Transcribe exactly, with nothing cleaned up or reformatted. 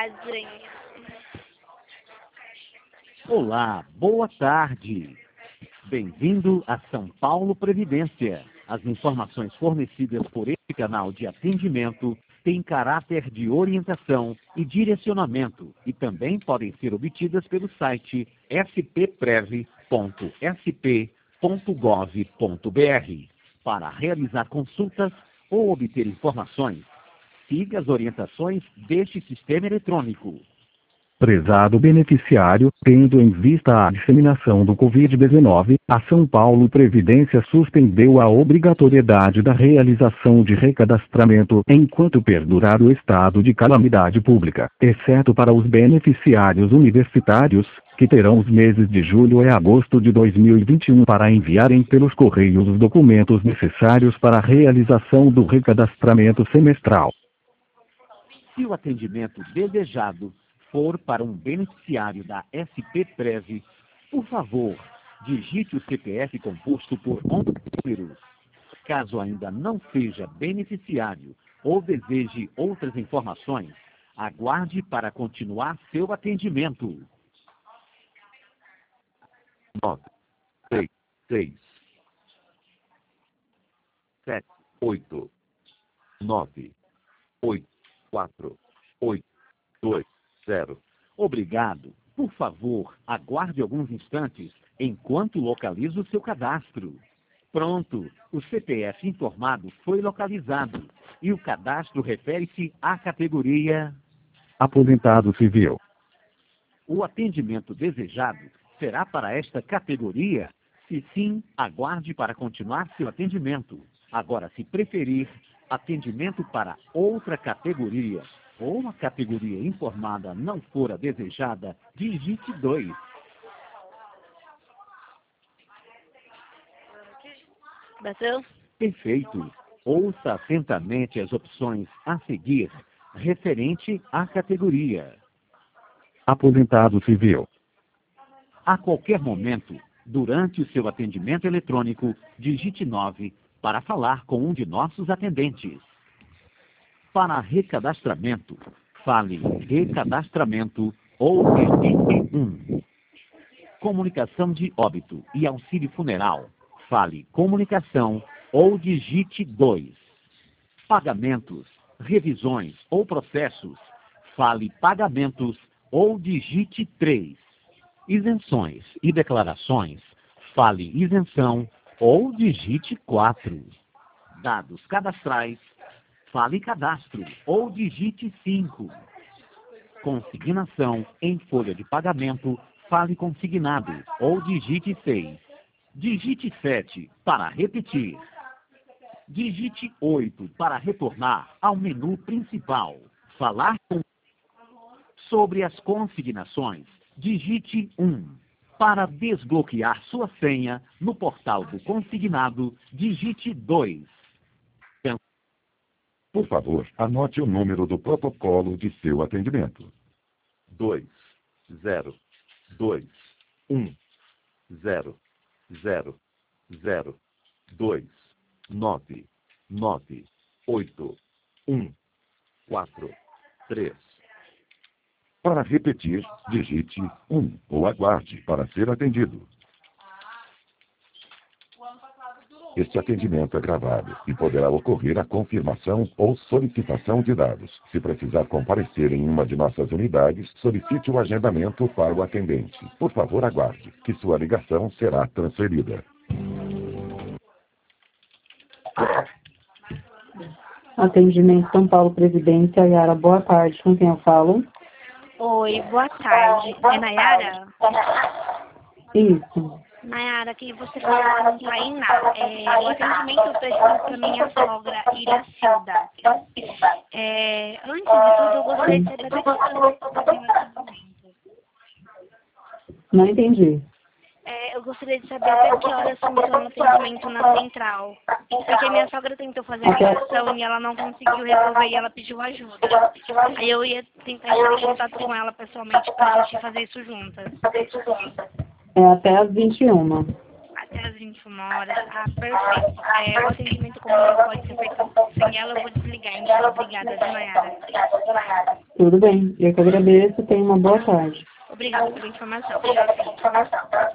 Adriane. Olá, boa tarde. Bem-vindo a São Paulo Previdência. As informações fornecidas por este canal de atendimento têm caráter de orientação e direcionamento e também podem ser obtidas pelo site s p prev ponto s p ponto gov ponto b r. Para realizar consultas ou obter informações, siga as orientações deste sistema eletrônico. Prezado beneficiário, tendo em vista a disseminação do covid dezenove, a São Paulo Previdência suspendeu a obrigatoriedade da realização de recadastramento enquanto perdurar o estado de calamidade pública, exceto para os beneficiários universitários, que terão os meses de julho e agosto de dois mil e vinte e um para enviarem pelos correios os documentos necessários para a realização do recadastramento semestral. Se o atendimento desejado for para um beneficiário da S P Prev, por favor, digite o C P F composto por onze números. Caso ainda não seja beneficiário ou deseje outras informações, aguarde para continuar seu atendimento. nove, seis, seis, sete, oito, nove, oito, quatro, oito, dois, zero. Obrigado. Por favor, aguarde alguns instantes enquanto localizo o seu cadastro. Pronto, o C P F informado foi localizado e o cadastro refere-se à categoria Aposentado civil. O atendimento desejado será para esta categoria? Se sim, aguarde para continuar seu atendimento. Agora, se preferir, atendimento para outra categoria ou a categoria informada não for a desejada, digite dois. Bateu? Perfeito. Ouça atentamente as opções a seguir, referente à categoria. Aposentado civil. A qualquer momento, durante o seu atendimento eletrônico, digite nove para falar com um de nossos atendentes. Para recadastramento, fale recadastramento ou digite um. Comunicação de óbito e auxílio funeral, fale comunicação ou digite dois. Pagamentos, revisões ou processos, fale pagamentos ou digite três. Isenções e declarações, fale isenção ou digite quatro. Dados cadastrais, fale cadastro ou digite cinco. Consignação em folha de pagamento, fale consignado ou digite seis. Digite sete para repetir. Digite oito para retornar ao menu principal. Falar com... Sobre as consignações, digite um. Para desbloquear sua senha no portal do consignado, digite dois. Por favor, anote o número do protocolo de seu atendimento. dois, zero, dois, um, zero, zero, zero, dois, nove, nove, oito, um, quatro, três. Para repetir, digite um ou aguarde para ser atendido. Este atendimento é gravado e poderá ocorrer a confirmação ou solicitação de dados. Se precisar comparecer em uma de nossas unidades, solicite o agendamento para o atendente. Por favor, aguarde, que sua ligação será transferida. Atendimento São Paulo Previdência, Yara, boa tarde. Com quem eu falo? Oi, boa tarde. É Nayara? Isso. Nayara, aqui você fala com Tainá. É, o atendimento eu preciso para minha sogra, Iracilda. É, antes de tudo, eu gostaria de saber até que horas funciona o atendimento. Não entendi. É, eu gostaria de saber até que horas funciona o atendimento na central. Porque minha sogra tentou fazer a ligação e ela não conseguiu resolver e ela pediu ajuda. Aí eu ia tentar entrar em contato com ela pessoalmente para a gente fazer isso juntas. É até às vinte e uma. até as vinte e uma horas. Ah, perfeito. É, o atendimento como não pode ser feito sem ela, eu vou desligar, então. Obrigada, Dona Yara. Tudo bem, eu que agradeço, tenha uma boa tarde. Obrigada pela informação. Tchau, sim.